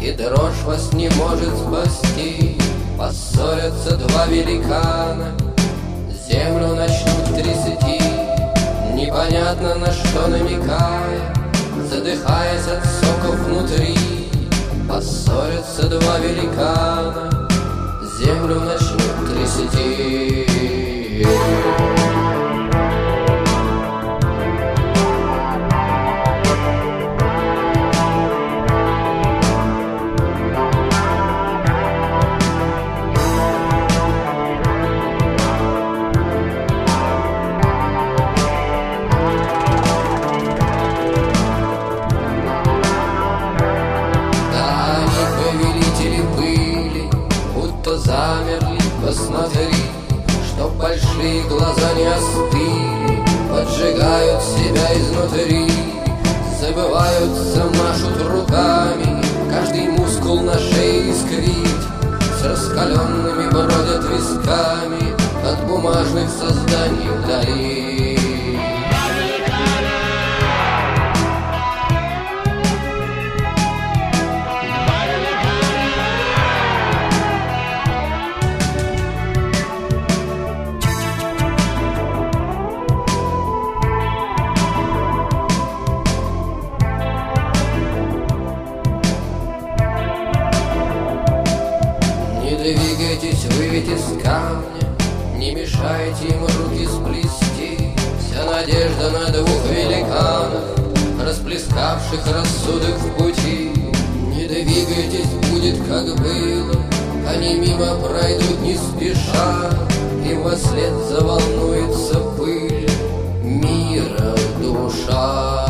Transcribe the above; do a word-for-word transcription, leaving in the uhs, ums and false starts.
и дрожь вас не может спасти. Поссорятся два великана, землю начнут трясти, непонятно на что намекая, задыхаясь от соков внутри. Поссорятся два великана, землю начнут трясти. Замерли, посмотри, чтоб большие глаза не остыли, поджигают себя изнутри, забываются, машут руками, каждый мускул на шее искрит, с раскаленными бродят висками от бумажных созданий вдали. Двигайтесь вы ведь из камня, не мешайте им руки сплести. Вся надежда на двух великанов, расплескавших рассудок в пути. Не двигайтесь, будет как было, они мимо пройдут не спеша, им во след заволнуется пыль мира душа.